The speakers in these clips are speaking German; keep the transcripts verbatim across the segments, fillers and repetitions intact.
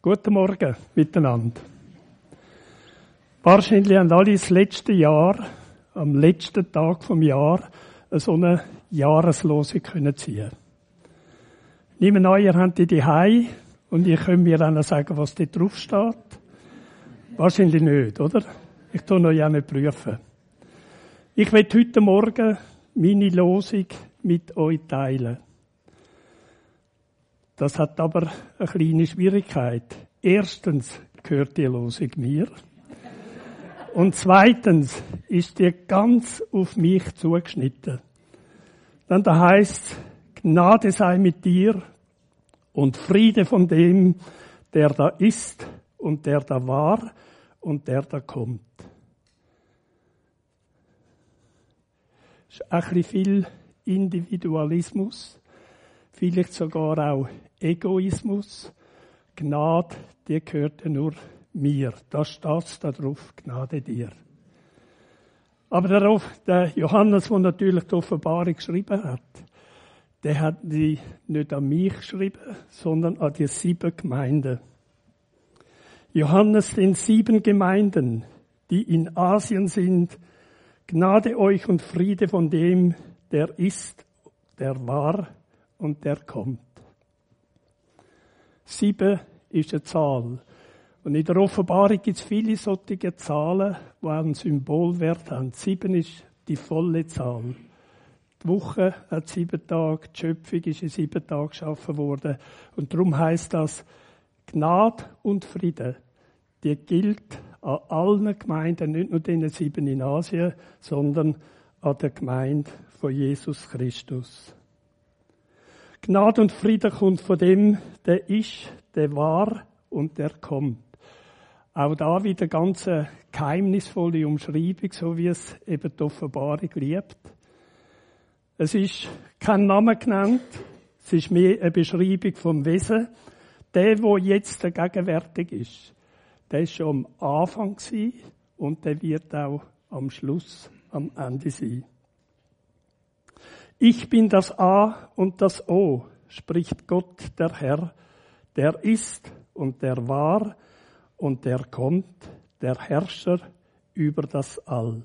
Guten Morgen miteinander. Wahrscheinlich haben alle das letzte Jahr, am letzten Tag vom Jahr, so eine Jahreslosung können ziehen. Nehmt an, ihr habt die daheim und ihr könnt mir dann sagen, was da drauf steht. Wahrscheinlich nicht, oder? Ich tue euch auch nicht prüfen. Ich will heute Morgen meine Losung mit euch teilen. Das hat aber eine kleine Schwierigkeit. Erstens gehört die Losung mir. Und zweitens ist die ganz auf mich zugeschnitten. Dann da heisst, Gnade sei mit dir und Friede von dem, der da ist und der da war und der da kommt. Es ist ein bisschen viel Individualismus, vielleicht sogar auch Egoismus. Gnade, die gehört ja nur mir. Da steht da drauf, Gnade dir. Aber darauf, der Johannes, der natürlich die Offenbarung geschrieben hat, der hat die nicht an mich geschrieben, sondern an die sieben Gemeinden. Johannes den sieben Gemeinden, die in Asien sind, Gnade euch und Friede von dem, der ist, der war und der kommt. Sieben ist eine Zahl. Und in der Offenbarung gibt es viele solche Zahlen, die einen Symbolwert haben. Sieben ist die volle Zahl. Die Woche hat sieben Tage, die Schöpfung ist in sieben Tagen geschaffen worden. Und darum heisst das, Gnade und Friede, die gilt an allen Gemeinden, nicht nur den sieben in Asien, sondern an der Gemeinde von Jesus Christus. Gnade und Friede kommt von dem, der ist, der war und der kommt. Auch da wieder ganz eine geheimnisvolle Umschreibung, so wie es eben die Offenbarung liebt. Es ist kein Name genannt, es ist mehr eine Beschreibung vom Wesen. Der, der jetzt gegenwärtig ist, der ist schon am Anfang gewesen und der wird auch am Schluss, am Ende sein. Ich bin das A und das O, spricht Gott, der Herr, der ist und der war und der kommt, der Herrscher über das All.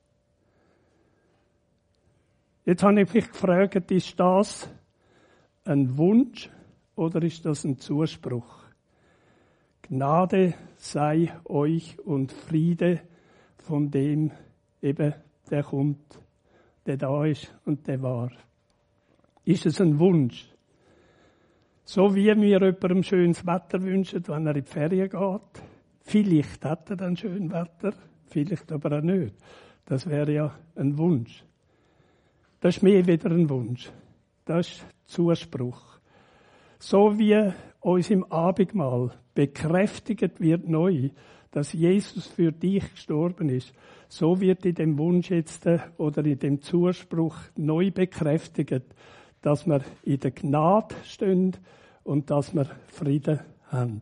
Jetzt habe ich mich gefragt, ist das ein Wunsch oder ist das ein Zuspruch? Gnade sei euch und Friede von dem eben, der kommt, der da ist und der war. Ist es ein Wunsch? So wie wir jemandem schönes Wetter wünschen, wenn er in die Ferien geht. Vielleicht hat er dann schönes Wetter, vielleicht aber auch nicht. Das wäre ja ein Wunsch. Das ist mehr wieder ein Wunsch. Das ist Zuspruch. So wie uns im Abendmahl bekräftigt wird neu, dass Jesus für dich gestorben ist, so wird in dem Wunsch jetzt oder in dem Zuspruch neu bekräftigt, dass wir in der Gnade stehen und dass wir Frieden haben.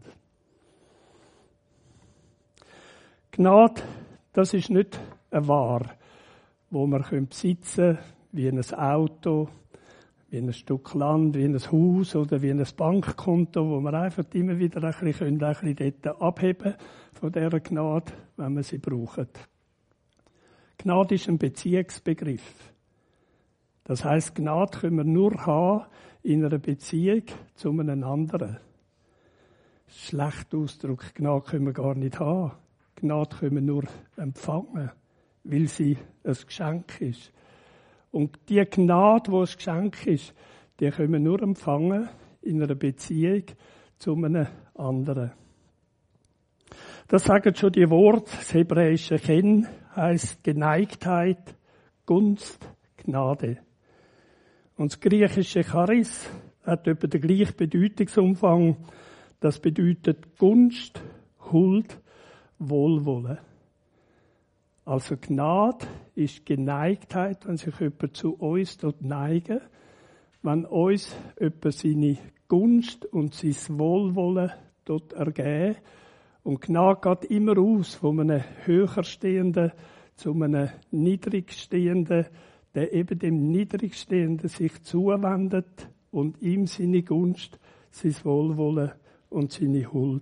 Gnade, das ist nicht eine Ware, wo wir besitzen können, wie ein Auto, wie ein Stück Land, wie ein Haus oder wie ein Bankkonto, wo wir einfach immer wieder ein bisschen, ein bisschen dort abheben von dieser Gnade, wenn wir sie brauchen. Gnade ist ein Beziehungsbegriff. Das heisst, Gnade können wir nur haben in einer Beziehung zu einem anderen. Schlechter Ausdruck, Gnade können wir gar nicht haben. Gnade können wir nur empfangen, weil sie ein Geschenk ist. Und die Gnade, die ein Geschenk ist, die können wir nur empfangen in einer Beziehung zu einem anderen. Das sagen schon die Worte. Das hebräische Chen heisst Geneigtheit, Gunst, Gnade. Und das griechische Charis hat etwa den gleichen Bedeutungsumfang. Das bedeutet Gunst, Huld, Wohlwollen. Also Gnade ist Geneigtheit, wenn sich jemand zu uns neigen, wenn uns jemand seine Gunst und sein Wohlwollen dort ergeben. Und Gnade geht immer aus von einem Höherstehenden zu einem Niedrigstehenden, der eben dem Niedrigstehenden sich zuwendet und ihm seine Gunst, sein Wohlwollen und seine Huld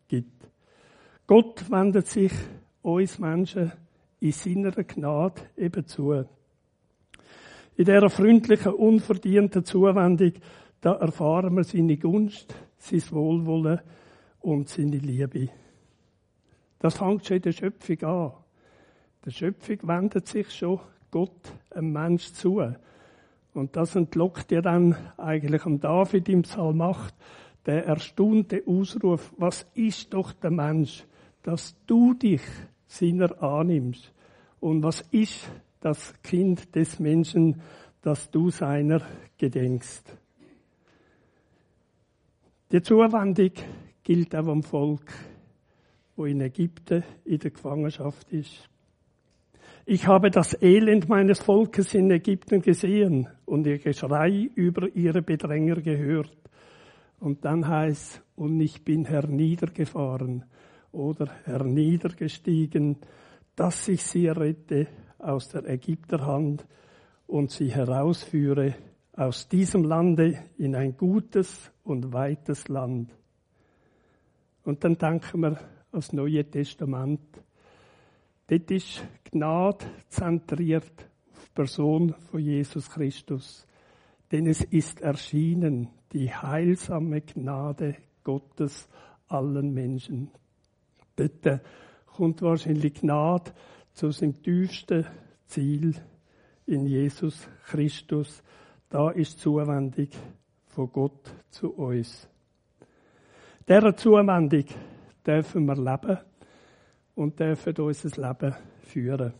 gibt. Gott wendet sich uns Menschen in seiner Gnade eben zu. In dieser freundlichen, unverdienten Zuwendung, da erfahren wir seine Gunst, sein Wohlwollen und seine Liebe. Das fängt schon in der Schöpfung an. Der Schöpfung wendet sich schon Gott, einem Mensch, zu. Und das entlockt ja dann eigentlich am David im Psalm acht, der erstaunte Ausruf, was ist doch der Mensch, dass du dich seiner annimmst? Und was ist das Kind des Menschen, dass du seiner gedenkst? Die Zuwendung gilt auch am Volk, wo in Ägypten in der Gefangenschaft ist. Ich habe das Elend meines Volkes in Ägypten gesehen und ihr Geschrei über ihre Bedränger gehört. Und dann heißt, und ich bin herniedergefahren oder herniedergestiegen, dass ich sie rette aus der Ägypterhand und sie herausführe aus diesem Lande in ein gutes und weites Land. Und dann denken wir ans Neue Testament. Dort ist Gnade zentriert auf die Person von Jesus Christus. Denn es ist erschienen, die heilsame Gnade Gottes allen Menschen. Dort kommt wahrscheinlich Gnade zu seinem tiefsten Ziel in Jesus Christus. Da ist Zuwendung von Gott zu uns. Dieser Zuwendung dürfen wir leben und dürfen unser Leben führen.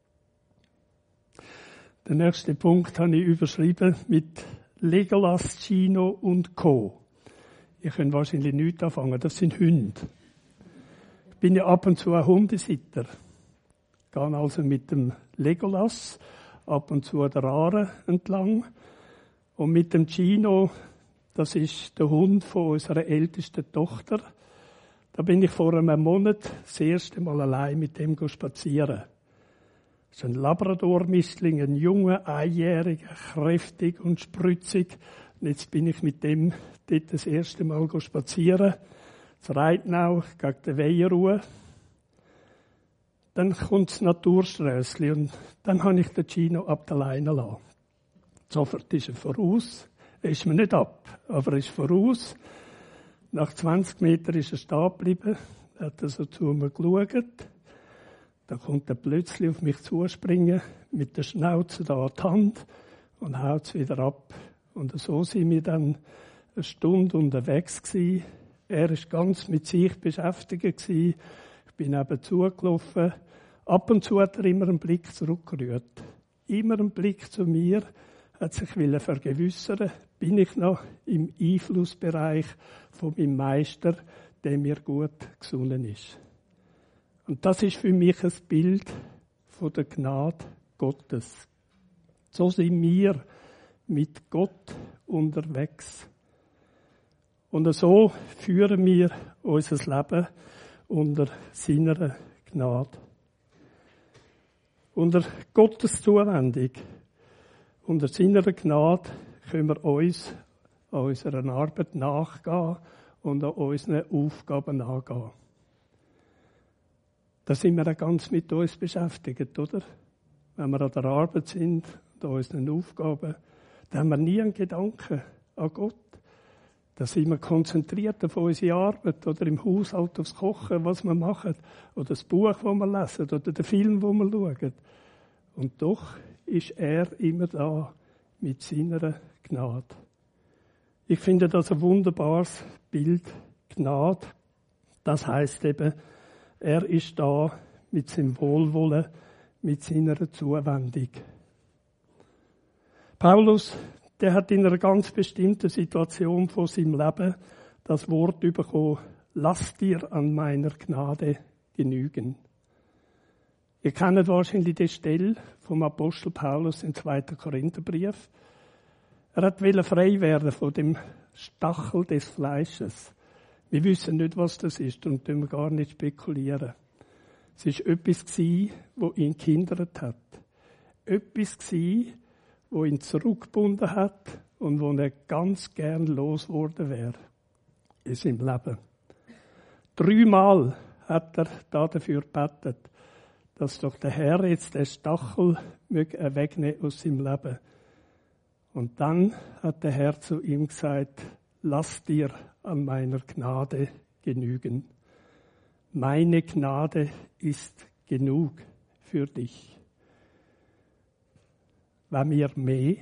Den nächsten Punkt habe ich überschrieben mit Legolas, Gino und Co. Ihr könnt wahrscheinlich nichts anfangen, das sind Hunde. Ich bin ja ab und zu ein Hundesitter. Ich gehe also mit dem Legolas ab und zu der Aare entlang. Und mit dem Gino, das ist der Hund von unserer ältesten Tochter, da bin ich vor einem Monat das erste Mal allein mit dem spazieren. Das ist ein Labrador-Mischling, ein junger, einjähriger, kräftig und spritzig. Und jetzt bin ich mit dem dort das erste Mal spazieren. Das Reitnau gegen die Weiherruhe. Dann kommt das Naturströssli und dann habe ich den Gino ab der Leine lassen. Sofort ist er voraus. Er ist mir nicht ab, aber er ist voraus. Nach zwanzig Metern ist er stehen geblieben. Er hat also zu mir geschaut. Da kommt er plötzlich auf mich zuspringen, mit der Schnauze da an die Hand und haut es wieder ab. Und so sind wir dann eine Stunde unterwegs gewesen. Er war ganz mit sich beschäftigt gewesen. Ich bin eben zugelaufen. Ab und zu hat er immer einen Blick zurückgerührt. Immer einen Blick zu mir. Hat sich vergewissern, bin ich noch im Einflussbereich von meinem Meister, der mir gut gesonnen ist. Und das ist für mich ein Bild von der Gnade Gottes. So sind wir mit Gott unterwegs. Und so führen wir unser Leben unter seiner Gnade. Unter Gottes Zuwendung, unter seiner Gnade können wir uns an unserer Arbeit nachgehen und an unseren Aufgaben nachgehen. Da sind wir auch ganz mit uns beschäftigt, oder? Wenn wir an der Arbeit sind, an unseren Aufgaben, dann haben wir nie einen Gedanken an Gott. Da sind wir konzentriert auf unsere Arbeit oder im Haushalt aufs Kochen, was wir machen, oder das Buch, das wir lesen, oder den Film, den wir schauen. Und doch ist er immer da mit seiner Gnade. Ich finde das ein wunderbares Bild, Gnade. Das heißt eben, er ist da mit seinem Wohlwollen, mit seiner Zuwendung. Paulus, der hat in einer ganz bestimmten Situation von seinem Leben das Wort bekommen, lass dir an meiner Gnade genügen. Ihr kennt wahrscheinlich die Stelle vom Apostel Paulus im zweiten Korintherbrief. Er wollte frei werden von dem Stachel des Fleisches. Wir wissen nicht, was das ist und können wir gar nicht spekulieren. Es war etwas, das ihn gehindert hat. Etwas, das ihn zurückgebunden hat und wo er ganz gern losgeworden wäre in seinem Leben. Dreimal hat er da dafür gebetet, dass doch der Herr jetzt den Stachel möge wegnehmen aus seinem Leben. Und dann hat der Herr zu ihm gesagt, lass dir an meiner Gnade genügen. Meine Gnade ist genug für dich. Wenn wir mehr,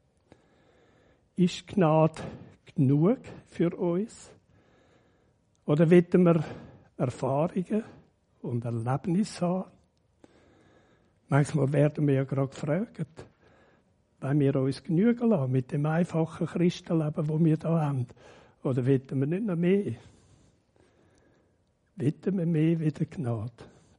ist Gnade genug für uns? Oder wollen wir Erfahrungen und Erlebnisse haben? Manchmal werden wir ja gerade gefragt, wenn wir uns genügen lassen mit dem einfachen Christenleben, das wir hier haben. Oder wollen wir nicht noch mehr? Wollen wir mehr wie die Gnade?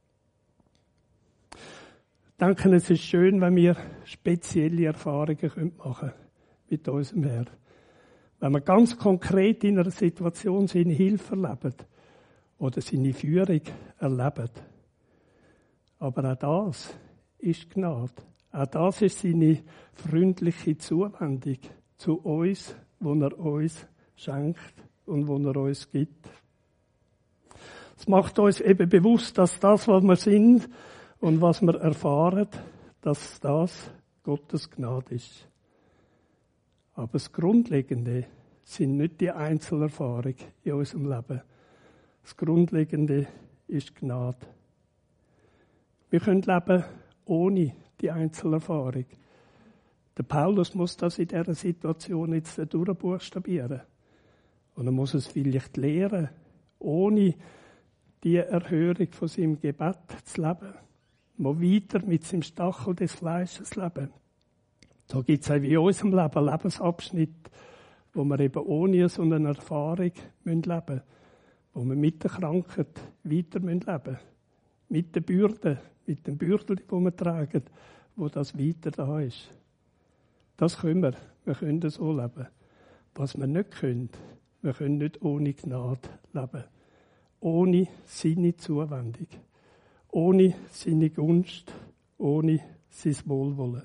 Ich denke, es ist schön, wenn wir spezielle Erfahrungen machen können mit unserem Herrn. Wenn wir ganz konkret in einer Situation seine Hilfe erleben oder seine Führung erleben. Aber auch das ist Gnade. Auch das ist seine freundliche Zuwendung zu uns, die er uns schenkt und die er uns gibt. Es macht uns eben bewusst, dass das, was wir sind und was wir erfahren, dass das Gottes Gnade ist. Aber das Grundlegende sind nicht die Einzelerfahrungen in unserem Leben. Das Grundlegende ist Gnade. Wir können leben ohne die Einzelerfahrung. Der Paulus muss das in dieser Situation jetzt durchbuchstabieren. Und er muss es vielleicht lehren, ohne die Erhörung von seinem Gebet zu leben. Mal weiter mit seinem Stachel des Fleisches leben. Da gibt es auch wie in unserem Leben einen Lebensabschnitt, wo wir eben ohne so eine Erfahrung leben müssen. Wo wir mit der Krankheit weiter leben müssen. Mit den Bürden, mit den Bürdeln, die wir tragen, wo das weiter da ist. Das können wir. Wir können so leben. Was wir nicht können, wir können nicht ohne Gnade leben. Ohne seine Zuwendung. Ohne seine Gunst. Ohne sein Wohlwollen.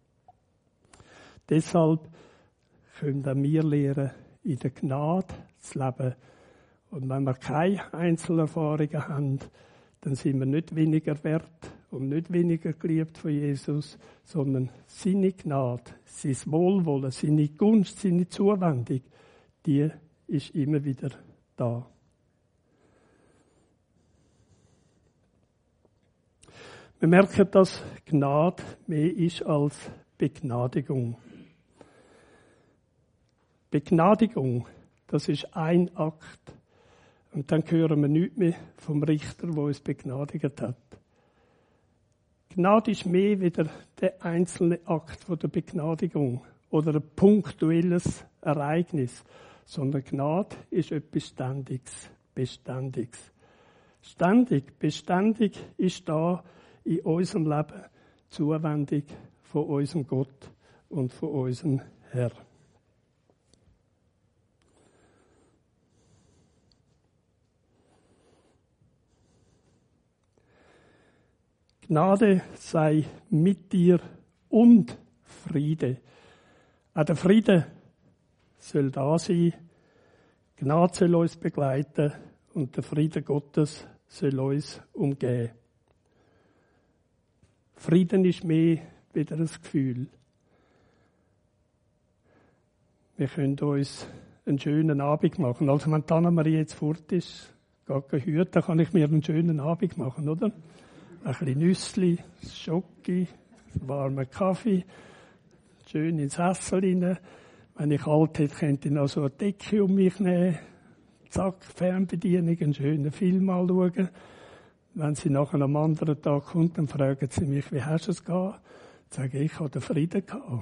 Deshalb können auch wir lernen, in der Gnade zu leben. Und wenn wir keine Einzelerfahrungen haben, dann sind wir nicht weniger wert und nicht weniger geliebt von Jesus, sondern seine Gnade, sein Wohlwollen, seine Gunst, seine Zuwendung, die ist immer wieder da. Wir merken, dass Gnade mehr ist als Begnadigung. Begnadigung, das ist ein Akt. Und dann hören wir nichts mehr vom Richter, der uns begnadigt hat. Gnade ist mehr wieder der einzelne Akt von der Begnadigung oder ein punktuelles Ereignis, sondern Gnade ist etwas Ständiges, Beständiges. Ständig, beständig ist da in unserem Leben Zuwendung von unserem Gott und von unserem Herrn. Gnade sei mit dir und Friede. Auch der Friede soll da sein. Gnade soll uns begleiten und der Friede Gottes soll uns umgehen. Frieden ist mehr wieder ein Gefühl. Wir können uns einen schönen Abend machen. Also wenn Anna-Marie jetzt fort ist, gar keine Hüte, dann kann ich mir einen schönen Abend machen, oder? Ein bisschen Nüssli, Schoki, warmen Kaffee, schön ins Sessel rein. Wenn ich alt hätte, könnte ich noch so eine Decke um mich nehmen. Zack, Fernbedienung, einen schönen Film anschauen. Wenn sie nachher am anderen Tag kommt, dann fragen sie mich, wie hast du es gehabt? Dann sage ich, ich hatte Frieden gehabt.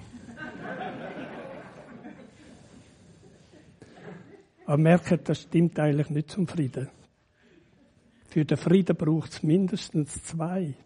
Aber merkt, das stimmt eigentlich nicht zum Frieden. Für den Frieden braucht es mindestens zwei.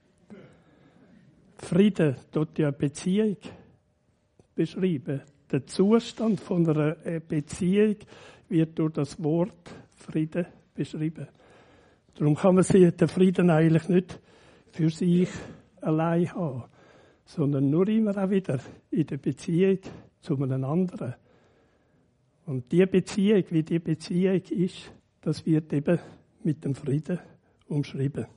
Frieden tut ja eine Beziehung beschreiben. Der Zustand von einer Beziehung wird durch das Wort Frieden beschrieben. Darum kann man den Frieden eigentlich nicht für sich allein haben, sondern nur immer auch wieder in der Beziehung zu einem anderen. Und die Beziehung, wie die Beziehung ist, das wird eben mit dem Frieden umschrieben.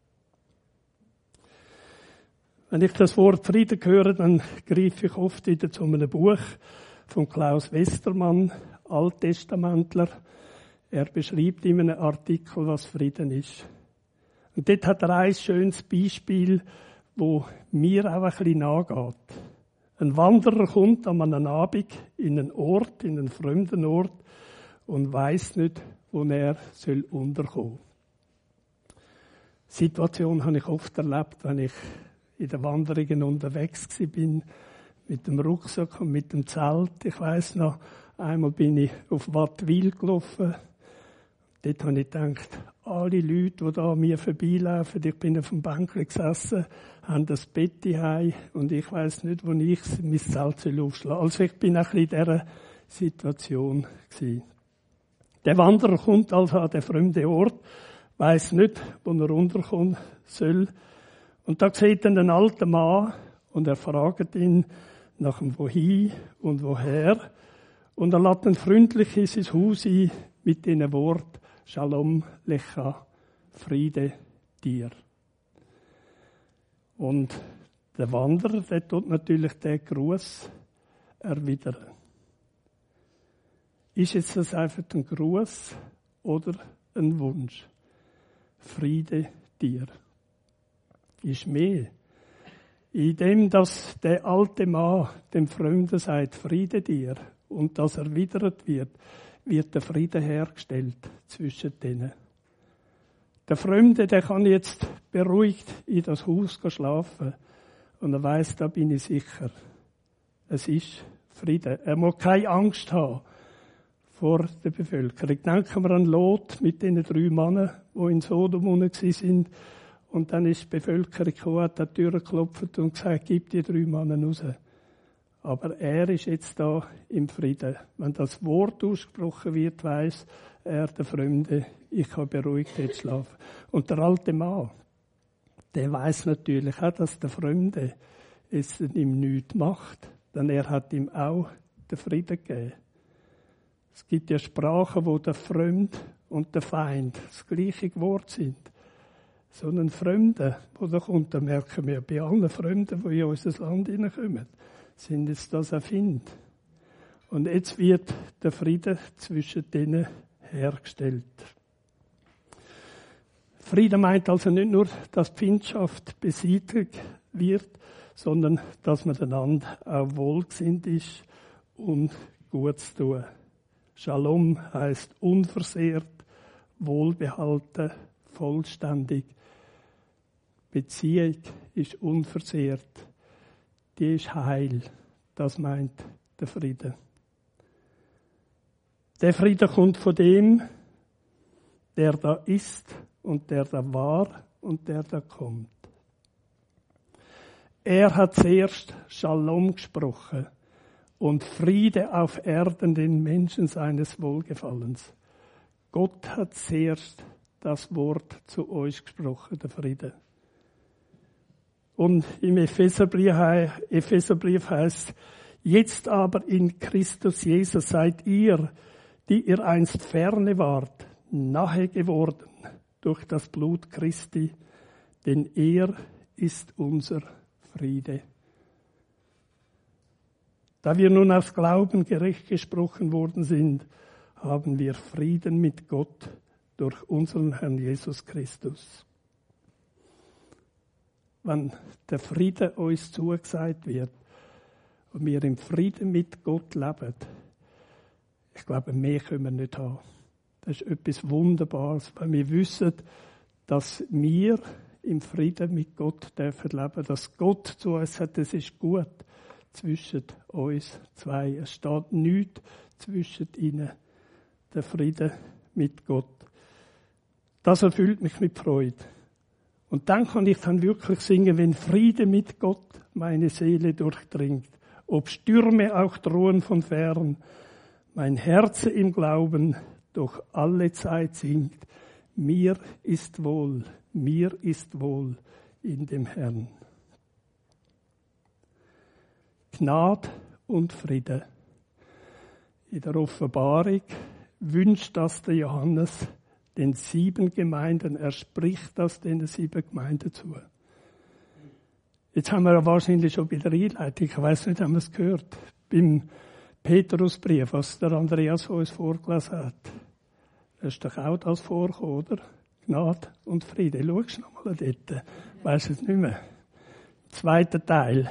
Wenn ich das Wort Frieden höre, dann greife ich oft wieder zu einem Buch von Klaus Westermann, Alttestamentler. Er beschreibt in einem Artikel, was Frieden ist. Und dort hat er ein schönes Beispiel, wo mir auch ein bisschen nachgeht. Ein Wanderer kommt an einem Abend in einen Ort, in einen fremden Ort und weiss nicht, wo er soll unterkommen soll. Die Situation habe ich oft erlebt, wenn ich in den Wanderungen unterwegs bin, mit dem Rucksack und mit dem Zelt. Ich weiss noch, einmal bin ich auf Wattwil gelaufen. Dort habe ich gedacht, alle Leute, die da an mir vorbeilaufen, ich bin auf dem Bänkchen gesessen, haben das Bett heim und ich weiss nicht, wo ich mein Zelt aufschlagen soll. Also ich bin ein bisschen in dieser Situation gewesen. Der Wanderer kommt also an den fremden Ort, weiss nicht, wo er runterkommen soll. Und da sieht er einen alten Mann und er fragt ihn nach dem Wohin und woher. Und er lädt ihn freundlich in sein Haus ein mit diesen Worten: Shalom Lecha, Friede dir. Und der Wanderer, der tut natürlich den Gruß erwidern. Ist jetzt das einfach ein Gruß oder ein Wunsch? Friede dir. Ist mehr. In dem, dass der alte Mann dem Fremden sagt, Friede dir, und das erwidert wird, wird der Friede hergestellt zwischen denen. Der Fremde, der kann jetzt beruhigt in das Haus schlafen und er weiss, da bin ich sicher. Es ist Friede. Er muss keine Angst haben vor der Bevölkerung. Denken wir an Lot mit den drei Männern, die in Sodom waren. Und dann ist die Bevölkerung gekommen, hat an die Tür geklopft und gesagt, gib die drei Männer raus. Aber er ist jetzt da im Frieden. Wenn das Wort ausgesprochen wird, weiss er, der Fremde, ich kann beruhigt jetzt schlafen. Und der alte Mann, der weiss natürlich auch, dass der Fremde es ihm nichts macht. Denn er hat ihm auch den Frieden gegeben. Es gibt ja Sprachen, wo der Fremd und der Feind das gleiche Wort sind. So einen Fremden, der da kommt, da merken wir bei allen Fremden, die in unser Land hineinkommen, sind es das erfindet. Und jetzt wird der Frieden zwischen denen hergestellt. Frieden meint also nicht nur, dass die Feindschaft besiegt wird, sondern dass man einander auch wohlgesinnt ist und gut zu tun. Shalom heisst unversehrt, wohlbehalten, vollständig. Beziehung ist unversehrt. Die ist heil. Das meint der Friede. Der Friede kommt von dem, der da ist und der da war und der da kommt. Er hat zuerst Shalom gesprochen und Friede auf Erden den Menschen seines Wohlgefallens. Gott hat zuerst das Wort zu euch gesprochen, der Friede. Und im Epheserbrief, Epheserbrief heißt, jetzt aber in Christus Jesus seid ihr, die ihr einst ferne wart, nahe geworden durch das Blut Christi, denn er ist unser Friede. Da wir nun aus Glauben gerecht gesprochen worden sind, haben wir Frieden mit Gott durch unseren Herrn Jesus Christus. Wenn der Friede uns zugesagt wird und wir im Frieden mit Gott leben, ich glaube, mehr können wir nicht haben. Das ist etwas Wunderbares, weil wir wissen, dass wir im Frieden mit Gott dürfen leben, dass Gott zu uns sagt, es ist gut zwischen uns zwei. Es steht nichts zwischen ihnen. Der Friede mit Gott. Das erfüllt mich mit Freude. Und dann kann ich dann wirklich singen, wenn Friede mit Gott meine Seele durchdringt, ob Stürme auch drohen von fern, mein Herz im Glauben durch alle Zeit singt, mir ist wohl, mir ist wohl in dem Herrn. Gnade und Friede. In der Offenbarung wünscht das der Johannes den sieben Gemeinden. Er spricht das den sieben Gemeinden zu. Jetzt haben wir ja wahrscheinlich schon bei der Einleitung, ich weiss nicht, haben wir es gehört, beim Petrusbrief, was der Andreas uns vorgelesen hat. Da ist doch auch das vorgekommen, oder? Gnade und Friede. Schau noch mal dort. Weiss es nicht mehr. Zweiter Teil.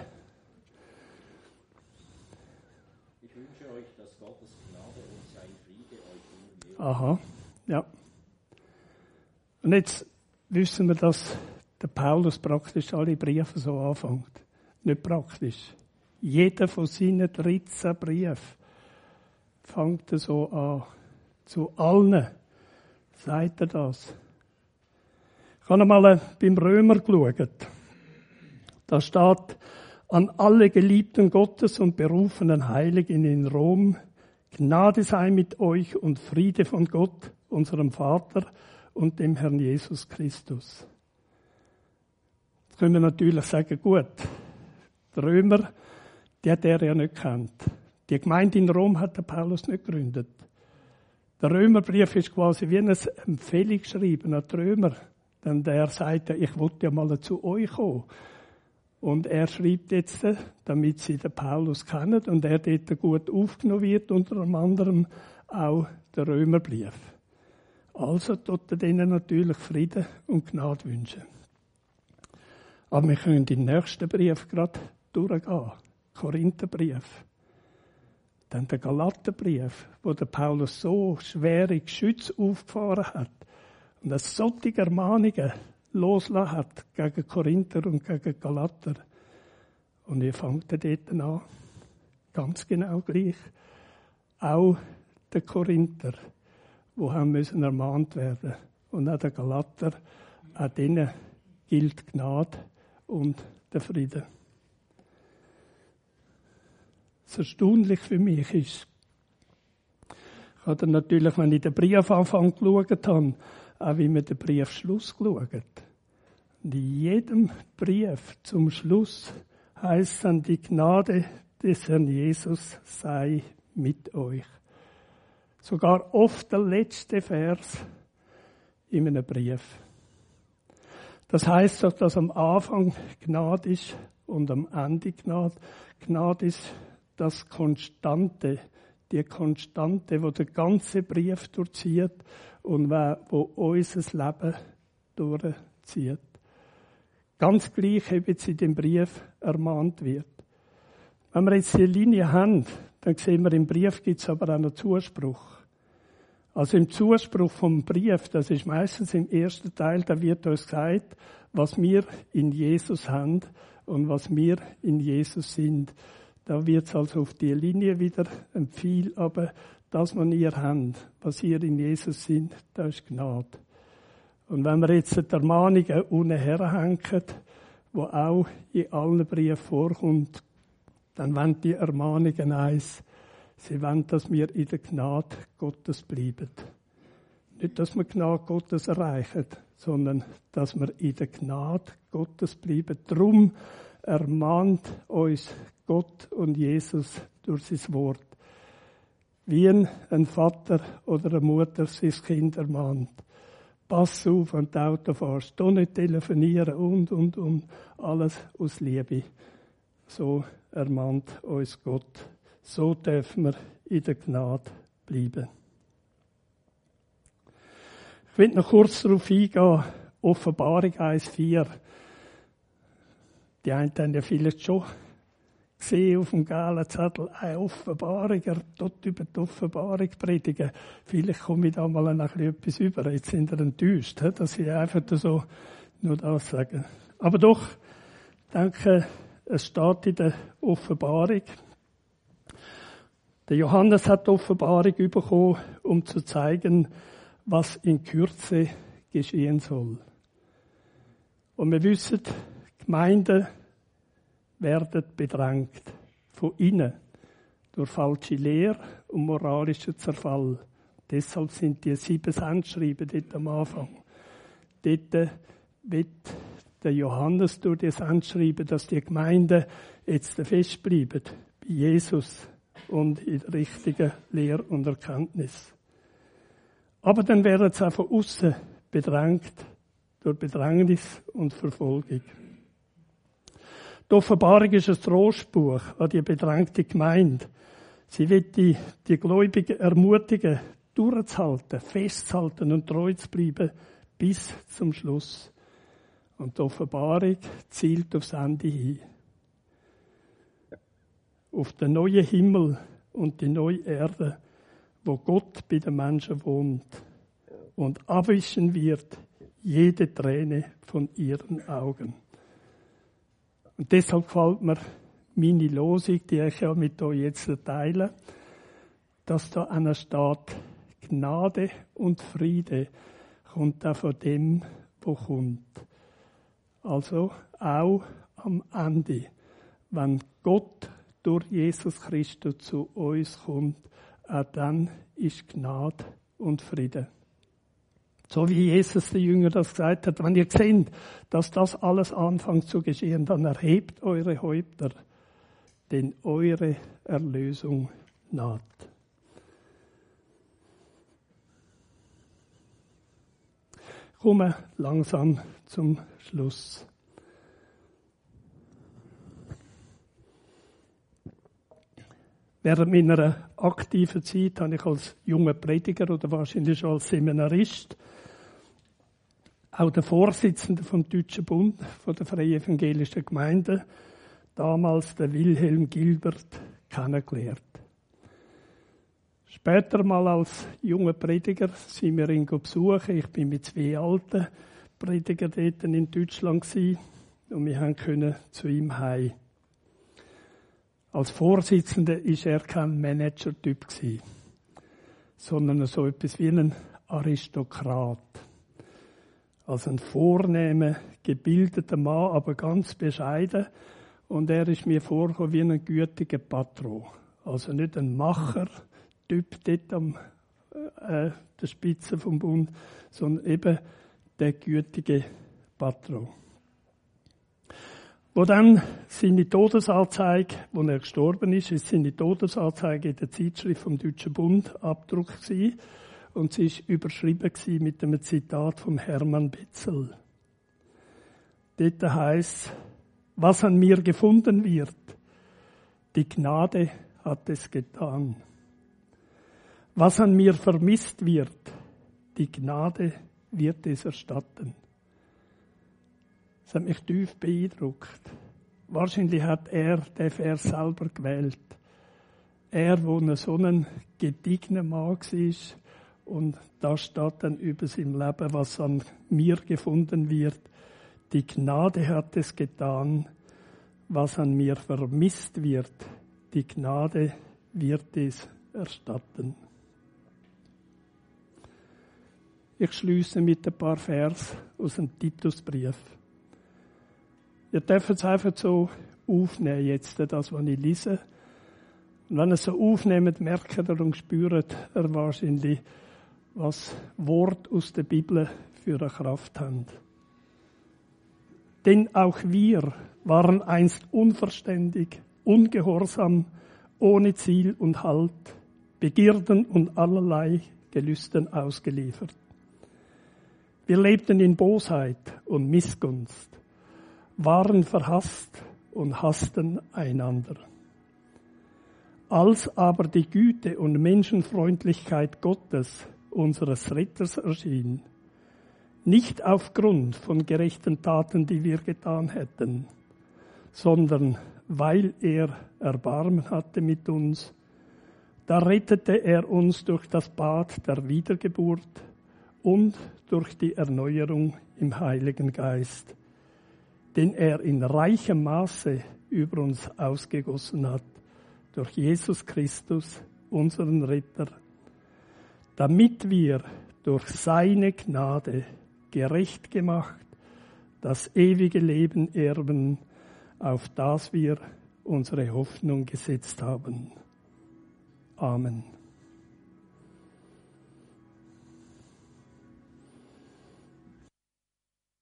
Ich wünsche euch, dass Gottes Gnade und sein Friede euch umgeben. Aha, ja. Und jetzt wissen wir, dass der Paulus praktisch alle Briefe so anfängt. Nicht praktisch. Jeder von seinen dreizehn Briefen fängt so an. Zu allen sagt er das. Ich habe einmal beim Römer geschaut. Da steht, an alle Geliebten Gottes und berufenen Heiligen in Rom, Gnade sei mit euch und Friede von Gott, unserem Vater und dem Herrn Jesus Christus. Jetzt können wir natürlich sagen, gut, die Römer, die hat er ja nicht gekannt. Die Gemeinde in Rom hat der Paulus nicht gegründet. Der Römerbrief ist quasi wie ein Empfehlungsschreiben an die Römer. Denn der sagt ja, ich wollte ja mal zu euch kommen. Und er schreibt jetzt, damit sie den Paulus kennen und er dort gut aufgenommen wird, unter anderem auch der Römerbrief. Also tut er denen natürlich Frieden und Gnade wünschen. Aber wir können den nächsten Brief gerade durchgehen. Korintherbrief. Dann der Galaterbrief, wo der Paulus so schwere Geschütze aufgefahren hat und eine solche Ermahnungen losgelassen hat gegen Korinther und gegen Galater. Und ihr fangt dort an, ganz genau gleich. Auch der Korinther, die haben müssen ermahnt werden. Und auch der Galater, auch denen gilt Gnade und der Friede. Das Erstaunliche für mich ist, ich habe dann natürlich, wenn ich den Briefanfang geschaut habe, auch wie wir den Briefschluss geschaut. Und in jedem Brief zum Schluss heisst dann, die Gnade des Herrn Jesus sei mit euch. Sogar oft der letzte Vers in einem Brief. Das heisst doch, dass am Anfang Gnade ist und am Ende Gnade. Gnade ist das Konstante, die Konstante, wo der ganze Brief durchzieht und wo unser Leben durchzieht. Ganz gleich, wie jetzt in dem Brief ermahnt wird. Wenn wir jetzt die Linie haben, dann sehen wir, im Brief gibt es aber auch noch Zuspruch. Also im Zuspruch vom Brief, das ist meistens im ersten Teil, da wird uns gesagt, was wir in Jesus haben und was wir in Jesus sind. Da wird es also auf die Linie wieder empfehlen, aber das, was ihr habt, was ihr in Jesus sind, das ist Gnade. Und wenn wir jetzt die Ermahnungen unten herhängen, die auch in allen Briefen vorkommt, dann wollen die Ermahnungen eins, sie wollen, dass wir in der Gnade Gottes bleiben. Nicht, dass wir Gnade Gottes erreichen, sondern dass wir in der Gnade Gottes bleiben. Darum ermahnt uns Gott und Jesus durch sein Wort. Wie ein Vater oder eine Mutter sein Kind ermahnt. Pass auf, wenn du Auto fährst. Da nicht telefonieren und, und, und. Alles aus Liebe. So ermahnt uns Gott. So dürfen wir in der Gnade bleiben. Ich will noch kurz darauf eingehen. Offenbarung eins vier. Die einen haben ja vielleicht schon gesehen auf dem gelben Zettel eine Offenbarung, er dort über die Offenbarung predigen. Vielleicht komme ich da mal ein bisschen etwas über. Jetzt sind wir enttäuscht, dass ich einfach so nur das sage. Aber doch, ich denke, es steht in der Offenbarung. Der Johannes hat die Offenbarung bekommen, um zu zeigen, was in Kürze geschehen soll. Und wir wissen, Gemeinden werden bedrängt von innen durch falsche Lehre und moralischen Zerfall. Deshalb sind die sieben Sendschreiben dort am Anfang. Dort wird der Johannes durch die Sendschreiben, dass die Gemeinden jetzt festbleiben bei Jesus und in der richtigen Lehre und Erkenntnis. Aber dann werden sie auch von außen bedrängt, durch Bedrängnis und Verfolgung. Die Offenbarung ist ein Trostbuch an die bedrängte Gemeinde. Sie wird die, die Gläubigen ermutigen, durchzuhalten, festzuhalten und treu zu bleiben bis zum Schluss. Und die Offenbarung zielt aufs Ende hin. Auf den neuen Himmel und die neue Erde, wo Gott bei den Menschen wohnt und abwischen wird jede Träne von ihren Augen. Und deshalb gefällt mir meine Losung, die ich ja mit euch jetzt teile, dass da einer steht, Gnade und Friede kommt auch von dem, wo kommt. Also auch am Ende, wenn Gott durch Jesus Christus zu uns kommt, auch dann ist Gnade und Friede. So wie Jesus den Jüngern das gesagt hat, wenn ihr seht, dass das alles anfängt zu geschehen, dann erhebt eure Häupter, denn eure Erlösung naht. Komme langsam zum Schluss. Während meiner aktiven Zeit habe ich als junger Prediger oder wahrscheinlich schon als Seminarist auch den Vorsitzenden vom Deutschen Bund von der Freien Evangelischen Gemeinde, damals der Wilhelm Gilbert, kennengelernt. Später mal als junger Prediger sind wir ihn besuchen. Ich bin mit zwei alten Predigern dort in Deutschland gewesen, und wir können zu ihm heim. Als Vorsitzender war er kein Manager-Typ gewesen, sondern so etwas wie ein Aristokrat. Also ein vornehmer, gebildeter Mann, aber ganz bescheiden. Und er ist mir vorgekommen wie ein gütiger Patron. Also nicht ein Macher-Typ dort am äh, der Spitze vom Bund, sondern eben der gütige Patron. Wo dann seine Todesanzeige, wo er gestorben ist, ist seine Todesanzeige in der Zeitschrift vom Deutschen Bund abgedruckt gewesen. Und sie ist überschrieben gewesen mit einem Zitat von Hermann Betzel. Dort heisst, was an mir gefunden wird, die Gnade hat es getan. Was an mir vermisst wird, die Gnade wird es erstatten. Das hat mich tief beeindruckt. Wahrscheinlich hat er den Vers selber gewählt. Er, der so ein gediegener Mann war, und da steht dann über sein Leben, was an mir gefunden wird. Die Gnade hat es getan, was an mir vermisst wird. Die Gnade wird es erstatten. Ich schließe mit ein paar Vers aus dem Titusbrief. Ihr dürft es einfach so aufnehmen, jetzt, das, was ich lese. Und wenn ihr es so aufnehmt, merkt ihr und spürt ihr wahrscheinlich, was Wort aus der Bibel für eine Kraft haben. Denn auch wir waren einst unverständig, ungehorsam, ohne Ziel und Halt, Begierden und allerlei Gelüsten ausgeliefert. Wir lebten in Bosheit und Missgunst, waren verhasst und hassten einander. Als aber die Güte und Menschenfreundlichkeit Gottes, unseres Retters, erschien, nicht aufgrund von gerechten Taten, die wir getan hätten, sondern weil er Erbarmen hatte mit uns, da rettete er uns durch das Bad der Wiedergeburt und durch die Erneuerung im Heiligen Geist, den er in reichem Maße über uns ausgegossen hat, durch Jesus Christus, unseren Retter, damit wir durch seine Gnade gerecht gemacht das ewige Leben erben, auf das wir unsere Hoffnung gesetzt haben. Amen.